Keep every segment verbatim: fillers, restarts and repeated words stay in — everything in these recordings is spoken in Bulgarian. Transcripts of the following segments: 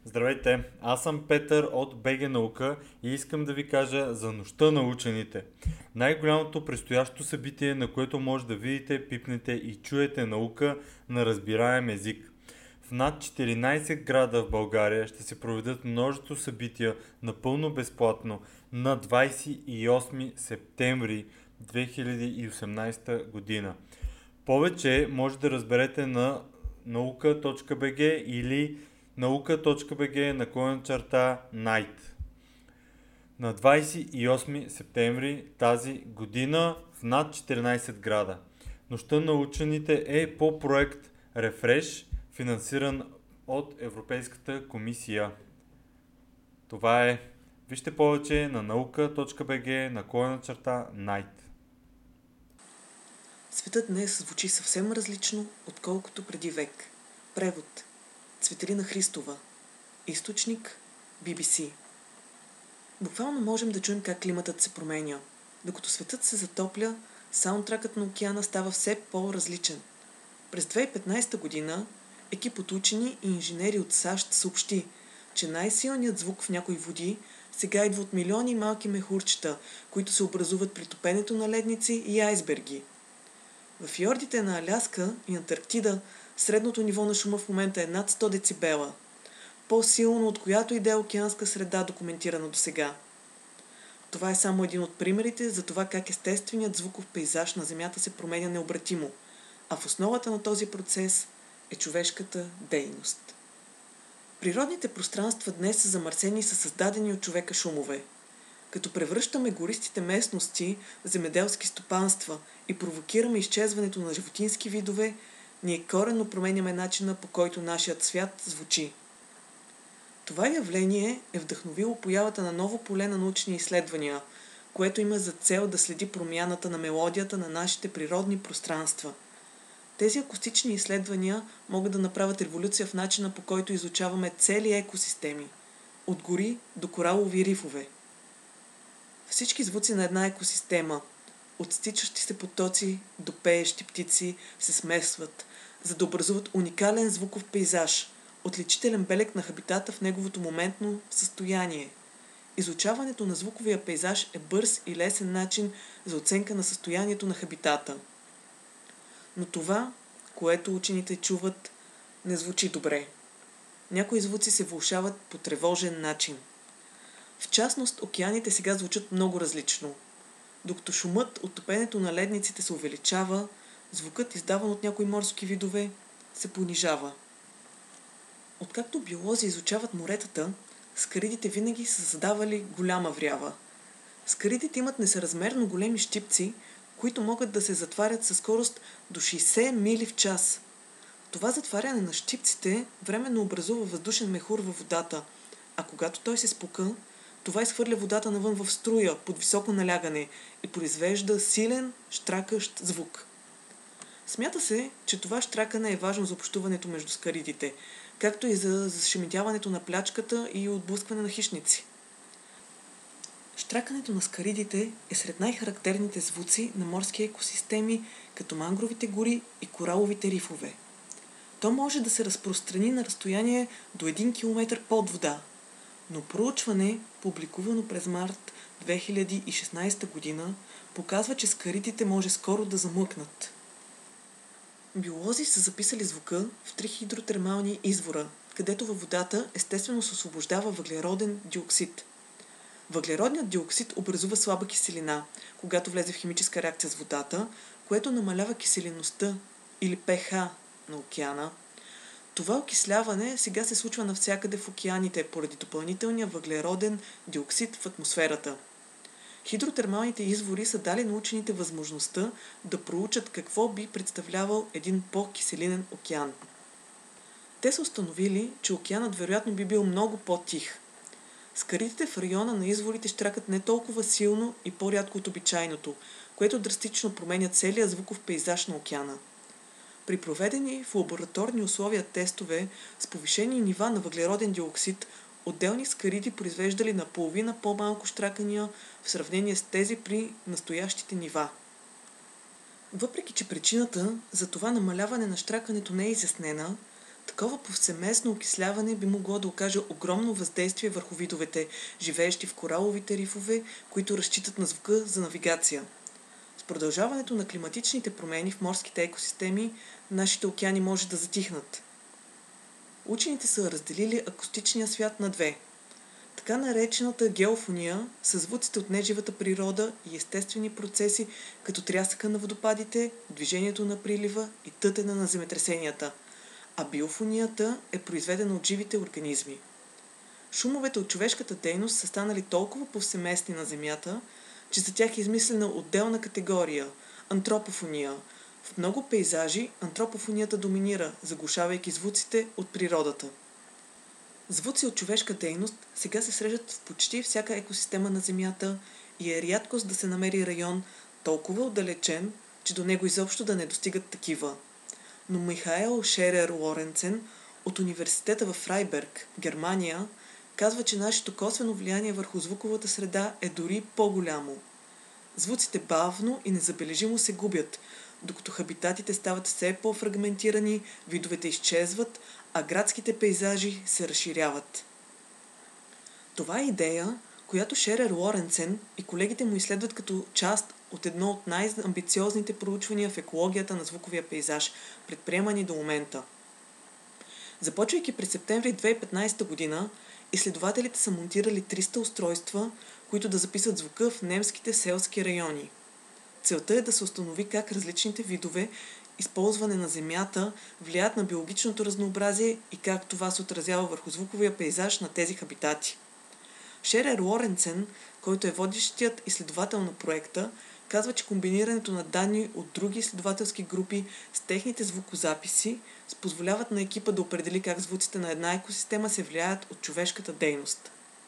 Здравейте, аз съм Петър от БГ Наука и искам да ви кажа за Нощта на учените. Най-голямото предстоящо събитие, на което може да видите, пипнете и чуете наука на разбираем език. В над четиринайсет града в България ще се проведат множество събития напълно безплатно на двайсет и осми септември две хиляди и осемнайсета година. Повече може да разберете на наука точка бг или наука точка бг наклонена черта Night. На двайсет и осми септември тази година в над четиринайсет града. Нощта на учените е по проект Refresh, финансиран от Европейската комисия. Това е. Вижте повече на наука точка бг наклонена черта Night. Светът днес звучи съвсем различно, отколкото преди век. Превод Цветелина Христова. Източник Би Би Си. Буквално можем да чуем как климатът се променя. Докато светът се затопля, саундтракът на океана става все по-различен. През две хиляди и петнайсета година екип от учени и инженери от САЩ съобщи, че най-силният звук в някои води сега идва от милиони малки мехурчета, които се образуват при топенето на ледници и айсберги. В фьордите на Аляска и Антарктида средното ниво на шума в момента е над сто децибела, по-силно от която и да е океанска среда, документирана досега. Това е само един от примерите за това как естественият звуков пейзаж на Земята се променя необратимо, а в основата на този процес е човешката дейност. Природните пространства днес са замърсени със създадени от човека шумове. Като превръщаме гористите местности в земеделски стопанства и провокираме изчезването на животински видове, ние коренно променяме начина, по който нашият свят звучи. Това явление е вдъхновило появата на ново поле на научни изследвания, което има за цел да следи промяната на мелодията на нашите природни пространства. Тези акустични изследвания могат да направят революция в начина, по който изучаваме цели екосистеми, от гори до коралови рифове. Всички звуци на една екосистема, от стичащи се потоци до пеещи птици, се смесват, за да образуват уникален звуков пейзаж, отличителен белег на хабитата в неговото моментно състояние. Изучаването на звуковия пейзаж е бърз и лесен начин за оценка на състоянието на хабитата. Но това, което учените чуват, не звучи добре. Някои звуци се влошават по тревожен начин. В частност, океаните сега звучат много различно. Докато шумът от топенето на ледниците се увеличава, звукът, издаван от някои морски видове, се понижава. Откакто биолози изучават моретата, скаридите винаги са създавали голяма врява. Скаридите имат несъразмерно големи щипци, които могат да се затварят със скорост до шейсет мили в час. Това затваряне на щипците временно образува въздушен мехур във водата, а когато той се спука, това изхвърля водата навън в струя под високо налягане и произвежда силен, щракащ звук. Смята се, че това щракане е важно за общуването между скаридите, както и за зашеметяването на плячката и отблъскване на хищници. Щракането на скаридите е сред най-характерните звуци на морски екосистеми, като мангровите гори и кораловите рифове. То може да се разпространи на разстояние до един километър под вода, но проучване, публикувано през март две хиляди и шестнайсета година, показва, че скаридите може скоро да замлъкнат. Биолози са записали звука в три хидротермални извора, където във водата естествено се освобождава въглероден диоксид. Въглеродният диоксид образува слаба киселина, когато влезе в химическа реакция с водата, което намалява киселеността или pH на океана. Това окисляване сега се случва навсякъде в океаните поради допълнителния въглероден диоксид в атмосферата. Хидротермалните извори са дали на учените възможността да проучат какво би представлявал един по-киселинен океан. Те са установили, че океанът вероятно би бил много по-тих. Скаридите в района на изворите щракат не толкова силно и по-рядко от обичайното, което драстично променя целия звуков пейзаж на океана. При проведени в лабораторни условия тестове с повишени нива на въглероден диоксид, отделни скариди произвеждали наполовина по-малко щракания в сравнение с тези при настоящите нива. Въпреки че причината за това намаляване на щракането не е изяснена, Такова повсеместно окисляване би могло да окаже огромно въздействие върху видовете, живеещи в кораловите рифове, които разчитат на звука за навигация. С продължаването на климатичните промени в морските екосистеми, нашите океани може да затихнат. Учените са разделили акустичния свят на две. Така наречената геофония са звуците от неживата природа и естествени процеси, като трясъка на водопадите, движението на прилива и тътене на земетресенията, а биофонията е произведена от живите организми. Шумовете от човешката дейност са станали толкова повсеместни на Земята, че за тях е измислена отделна категория – антропофония. В много пейзажи антропофонията доминира, заглушавайки звуците от природата. Звуци от човешка дейност сега се срещат в почти всяка екосистема на Земята и е рядкост да се намери район толкова отдалечен, че до него изобщо да не достигат такива. Но Михаел Шерер Лоренцен от университета в Фрайберг, Германия, казва, че нашето косвено влияние върху звуковата среда е дори по-голямо. Звуците бавно и незабележимо се губят, докато хабитатите стават все по-фрагментирани, видовете изчезват, а градските пейзажи се разширяват. Това е идея, която Шерер Лоренцен и колегите му изследват като част от едно от най-амбициозните проучвания в екологията на звуковия пейзаж, предприемани до момента. Започвайки през септември две хиляди и петнадесета година, изследователите са монтирали триста устройства, които да записват звука в немските селски райони. Целта е да се установи как различните видове използване на земята влияят на биологичното разнообразие и как това се отразява върху звуковия пейзаж на тези хабитати. Шерер Лоренцен, който е водещият изследовател на проекта, казва, че комбинирането на данни от други изследователски групи с техните звукозаписи позволяват на екипа да определи как звуците на една екосистема се влияят от човешката дейност.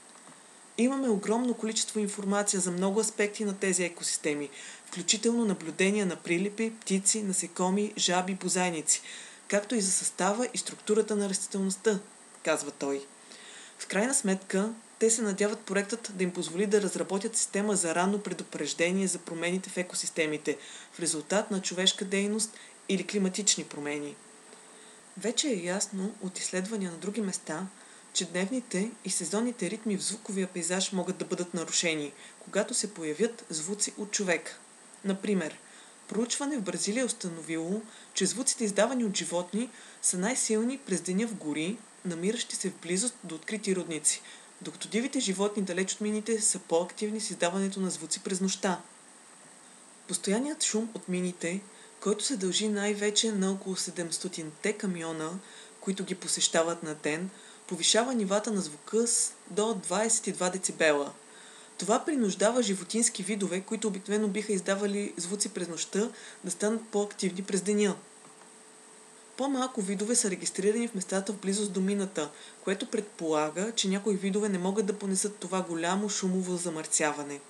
Имаме огромно количество информация за много аспекти на тези екосистеми, включително наблюдения на прилипи, птици, насекоми, жаби, бозайници, както и за състава и структурата на растителността, казва той. В крайна сметка, те се надяват проектът да им позволи да разработят система за ранно предупреждение за промените в екосистемите в резултат на човешка дейност или климатични промени. Вече е ясно от изследвания на други места, че дневните и сезонните ритми в звуковия пейзаж могат да бъдат нарушени, когато се появят звуци от човека. Например, проучване в Бразилия е установило, че звуците, издавани от животни, са най-силни през деня в гори, намиращи се в близост до открити родници, докато дивите животни далеч от мините са по-активни с издаването на звуци през нощта. Постоянният шум от мините, който се дължи най-вече на около седемстотинте камиона, които ги посещават на ден, повишава нивата на звука с до двадесет и два децибела. Това принуждава животински видове, които обикновено биха издавали звуци през нощта, да станат по-активни през деня. По-малко видове са регистрирани в местата в близост до мината, което предполага, че някои видове не могат да понесат това голямо шумово замърсяване.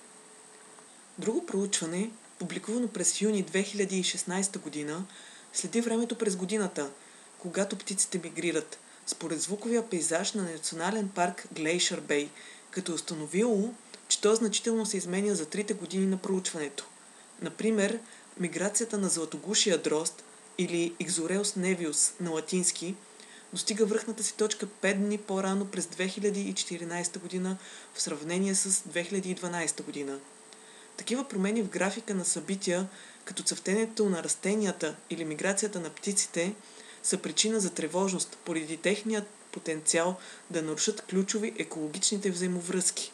Друго проучване, публикувано през юни две хиляди и шестнадесета година, следи времето през годината, когато птиците мигрират, според звуковия пейзаж на национален парк Глейшър Бей, като е установило, че той значително се изменя за трите години на проучването. Например, миграцията на златогушия дрозд или Ixoreus nevius на латински достига връхната си точка пет дни по-рано през две хиляди и четиринадесета година в сравнение с две хиляди и дванадесета година. Такива промени в графика на събития, като цъфтенето на растенията или миграцията на птиците, са причина за тревожност поради техният потенциал да нарушат ключови екологичните взаимовръзки.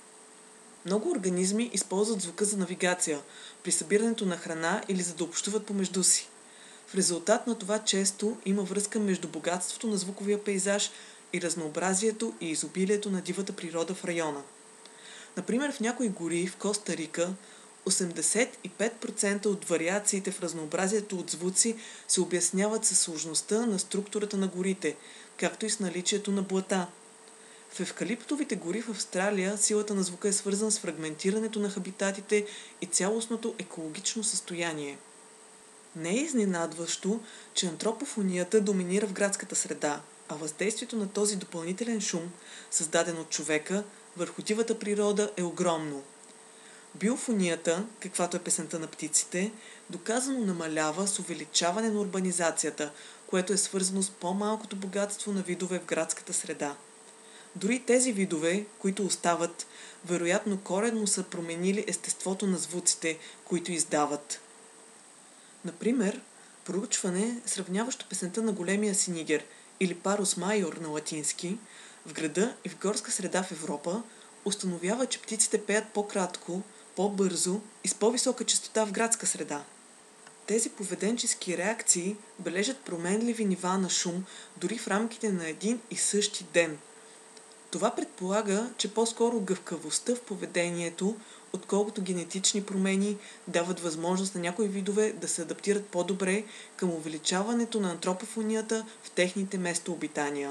Много организми използват звука за навигация, при събирането на храна или за да общуват помежду си. В резултат на това често има връзка между богатството на звуковия пейзаж и разнообразието и изобилието на дивата природа в района. Например, в някои гори в Коста Рика осемдесет и пет процента от вариациите в разнообразието от звуци се обясняват със сложността на структурата на горите, както и с наличието на блата. В евкалиптовите гори в Австралия силата на звука е свързана с фрагментирането на хабитатите и цялостното екологично състояние. Не е изненадващо, че антропофонията доминира в градската среда, а въздействието на този допълнителен шум, създаден от човека, върху дивата природа е огромно. Биофонията, каквато е песента на птиците, доказано намалява с увеличаване на урбанизацията, което е свързано с по-малкото богатство на видове в градската среда. Дори тези видове, които остават, вероятно коренно са променили естеството на звуците, които издават. Например, проучване, сравняващо песента на големия синигер или парус майор на латински, в града и в горска среда в Европа, установява, че птиците пеят по-кратко, по-бързо и с по-висока честота в градска среда. Тези поведенчески реакции бележат променливи нива на шум дори в рамките на един и същи ден. Това предполага, че по-скоро гъвкавостта в поведението, отколкото генетични промени, дават възможност на някои видове да се адаптират по-добре към увеличаването на антропофонията в техните местообитания.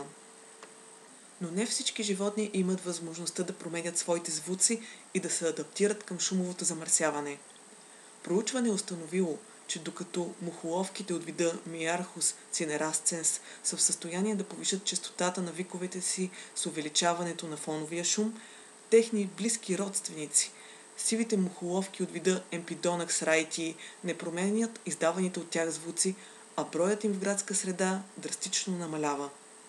Но не всички животни имат възможността да променят своите звуци и да се адаптират към шумовото замърсяване. Проучване е установило, че докато мухоловките от вида Myiarchus cinerascens са в състояние да повишат честотата на виковете си с увеличаването на фоновия шум, техни близки родственици, сивите мухоловки от вида Empidonax raiti, не променят издаваните от тях звуци, а броят им в градска среда драстично намалява.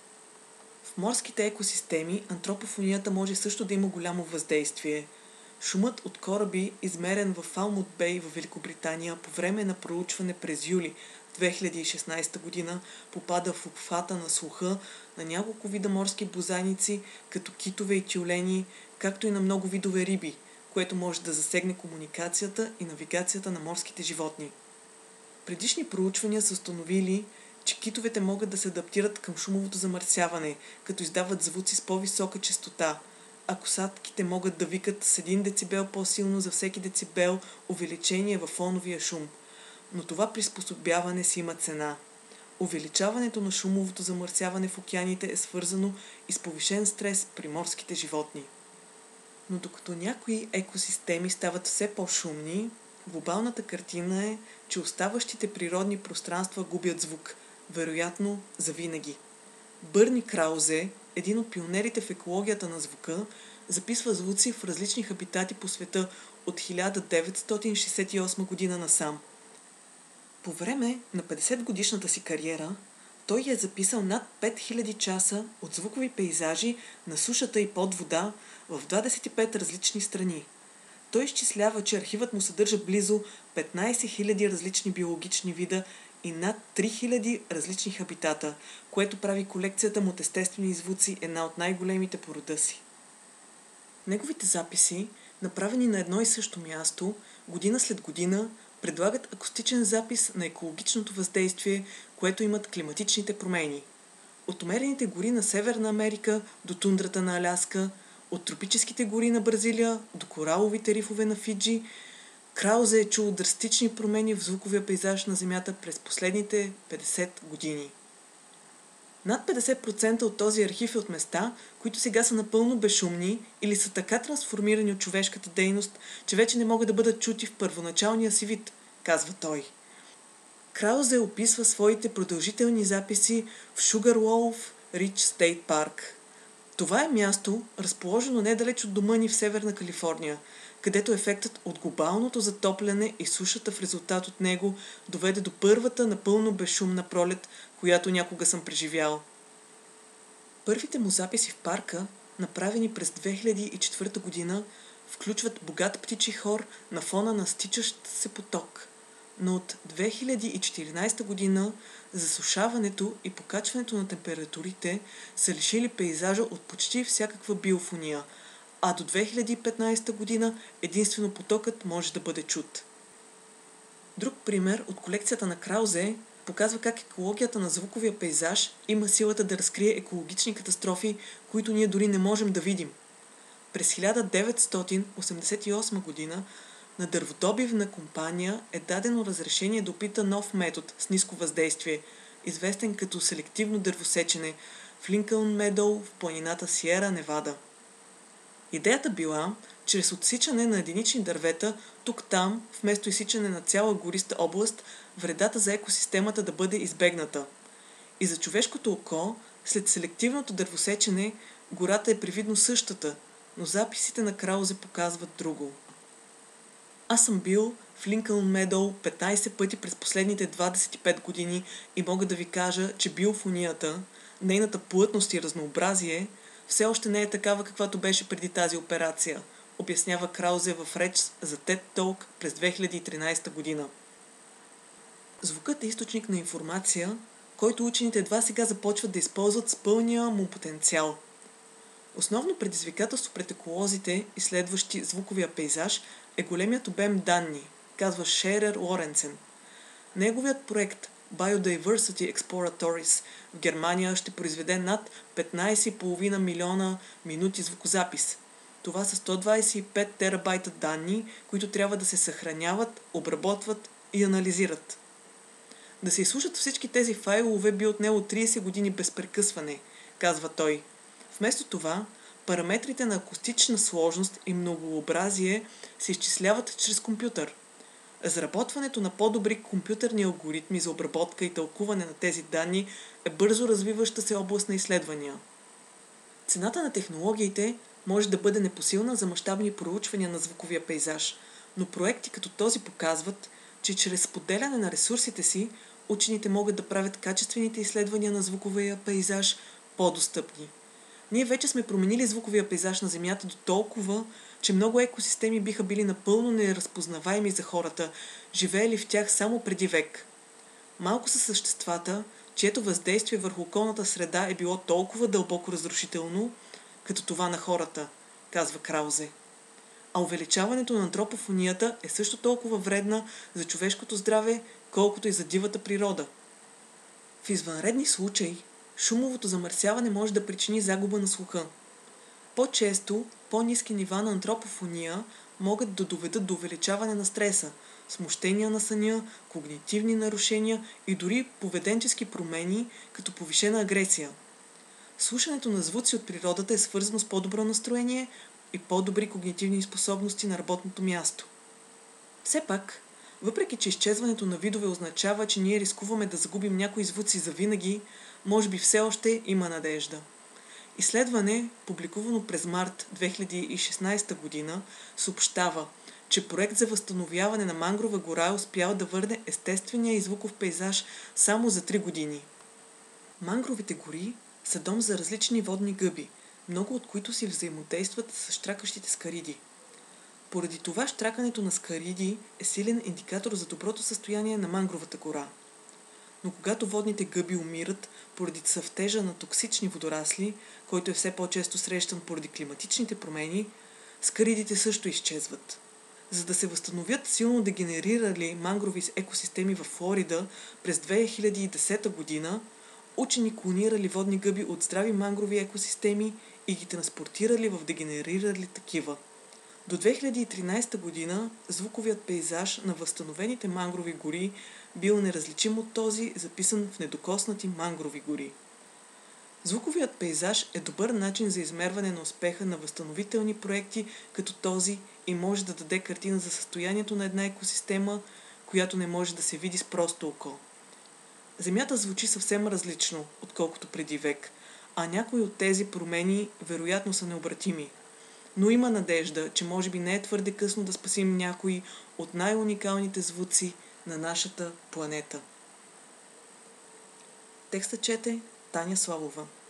В морските екосистеми антропофонията може също да има голямо въздействие. Шумът от кораби, измерен в Фалмут Бей в Великобритания по време на проучване през юли две хиляди и шестнадесета година, попада в обхвата на слуха на няколко вида морски бозайници, като китове и тюлени, както и на много видове риби, което може да засегне комуникацията и навигацията на морските животни. Предишни проучвания са установили, че китовете могат да се адаптират към шумовото замърсяване, като издават звуци с по-висока честота, а косатките могат да викат с един децибел по-силно за всеки децибел увеличение във фоновия шум. Но това приспособяване си има цена. Увеличаването на шумовото замърсяване в океаните е свързано и с повишен стрес при морските животни. Но докато някои екосистеми стават все по-шумни, глобалната картина е, че оставащите природни пространства губят звук, вероятно завинаги. Бърни Краузе, един от пионерите в екологията на звука, записва звуци в различни хабитати по света от хиляда деветстотин шестдесет и осма година насам. По време на петдесетгодишната си кариера, той е записал над пет хиляди часа от звукови пейзажи на сушата и под вода в двадесет и пет различни страни. Той изчислява, че архивът му съдържа близо петнадесет хиляди различни биологични вида и над три хиляди различни хабитата, което прави колекцията му от естествени звуци една от най-големите по рода си. Неговите записи, направени на едно и също място, година след година, предлагат акустичен запис на екологичното въздействие, което имат климатичните промени. От умерените гори на Северна Америка до тундрата на Аляска, от тропическите гори на Бразилия до кораловите рифове на Фиджи, Краузе е чул драстични промени в звуковия пейзаж на Земята през последните петдесет години. Над петдесет процента от този архив е от места, които сега са напълно безшумни или са така трансформирани от човешката дейност, че вече не могат да бъдат чути в първоначалния си вид, казва той. Краузе описва своите продължителни записи в Sugarloaf Ridge State Park. Това е място, разположено недалеч от дома ни в Северна Калифорния, където ефектът от глобалното затопляне и сушата в резултат от него доведе до първата напълно безшумна пролет, която някога съм преживял. Първите му записи в парка, направени през две хиляди и четвърта година, включват богат птичи хор на фона на стичащ се поток. Но от две хиляди и четиринадесета година засушаването и покачването на температурите са лишили пейзажа от почти всякаква биофония, а до две хиляди и петнадесета година единствено потокът може да бъде чут. Друг пример от колекцията на Краузе показва как екологията на звуковия пейзаж има силата да разкрие екологични катастрофи, които ние дори не можем да видим. През хиляда деветстотин осемдесет и осма година на дърводобивна компания е дадено разрешение да опита нов метод с ниско въздействие, известен като селективно дървосечене в Линкълн Медоу в планината Сиера Невада. Идеята била, чрез отсичане на единични дървета, тук-там, вместо изсичане на цяла гориста област, вредата за екосистемата да бъде избегната. И за човешкото око, след селективното дървосечене, гората е привидно същата, но записите на Краузе показват друго. Аз съм бил в Линкълн Медоу петнайсет пъти през последните двадесет и пет години и мога да ви кажа, че биофонията, нейната плътност и разнообразие, все още не е такава, каквато беше преди тази операция, обяснява Краузе в реч за TED Talk през две хиляди и тринайсета година. Звукът е източник на информация, който учените едва сега започват да използват с пълния му потенциал. Основно предизвикателство пред еколозите, изследващи звуковия пейзаж, е големият обем данни, казва Шерер Лоренцен. Неговият проект Biodiversity Exploratories в Германия ще произведе над петнайсет цяло и пет милиона минути звукозапис. Това са сто двайсет и пет терабайта данни, които трябва да се съхраняват, обработват и анализират. Да се изслушат всички тези файлове би отнело трийсет години без прекъсване, казва той. Вместо това, параметрите на акустична сложност и многообразие се изчисляват чрез компютър. Разработването на по-добри компютърни алгоритми за обработка и тълкуване на тези данни е бързо развиваща се област на изследвания. Цената на технологиите може да бъде непосилна за мащабни проучвания на звуковия пейзаж, но проекти като този показват, че чрез споделяне на ресурсите си, учените могат да правят качествените изследвания на звуковия пейзаж по-достъпни. Ние вече сме променили звуковия пейзаж на Земята до толкова, че много екосистеми биха били напълно неразпознаваеми за хората, живеели в тях само преди век. Малко са съществата, чието въздействие върху околната среда е било толкова дълбоко разрушително, като това на хората, казва Краузе. А увеличаването на антропофонията е също толкова вредна за човешкото здраве, колкото и за дивата природа. В извънредни случаи, шумовото замърсяване може да причини загуба на слуха. По-често, по-ниски нива на антропофония могат да доведат до увеличаване на стреса, смущения на съня, когнитивни нарушения и дори поведенчески промени, като повишена агресия. Слушането на звуци от природата е свързано с по-добро настроение и по-добри когнитивни способности на работното място. Все пак, въпреки че изчезването на видове означава, че ние рискуваме да загубим някои звуци завинаги, може би все още има надежда. Изследване, публикувано през март две хиляди и шестнайсета година, съобщава, че проект за възстановяване на мангрова гора е успял да върне естествения и звуков пейзаж само за три години. Мангровите гори са дом за различни водни гъби, много от които си взаимодействат с щракащите скариди. Поради това щракането на скариди е силен индикатор за доброто състояние на мангровата гора. Но когато водните гъби умират поради цъфтежа на токсични водорасли, който е все по-често срещан поради климатичните промени, скаридите също изчезват. За да се възстановят силно дегенерирали мангрови екосистеми в Флорида през две хиляди и десета година, учени клонирали водни гъби от здрави мангрови екосистеми и ги транспортирали в дегенерирали такива. До две хиляди и тринайсета година звуковият пейзаж на възстановените мангрови гори бил неразличим от този, записан в недокоснати мангрови гори. Звуковият пейзаж е добър начин за измерване на успеха на възстановителни проекти като този и може да даде картина за състоянието на една екосистема, която не може да се види с просто око. Земята звучи съвсем различно, отколкото преди век, а някои от тези промени вероятно са необратими. Но има надежда, че може би не е твърде късно да спасим някои от най-уникалните звуци на нашата планета. Текста чете Таня Славова.